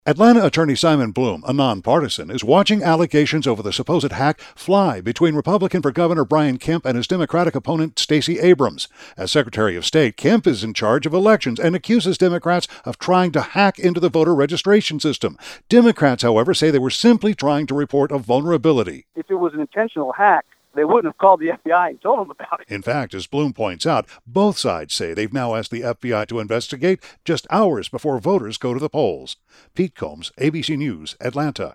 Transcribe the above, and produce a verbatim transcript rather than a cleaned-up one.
Atlanta attorney Simon Bloom, a nonpartisan, is watching allegations over the supposed hack fly between Republican for Governor Brian Kemp and his Democratic opponent Stacey Abrams. As Secretary of State, Kemp is in charge of elections and accuses Democrats of trying to hack into the voter registration system. Democrats, however, say they were simply trying to report a vulnerability. If it was an intentional hack, they wouldn't have called the F B I and told them about it. In fact, as Bloom points out, both sides say they've now asked the F B I to investigate just hours before voters go to the polls. Pete Combs, A B C News, Atlanta.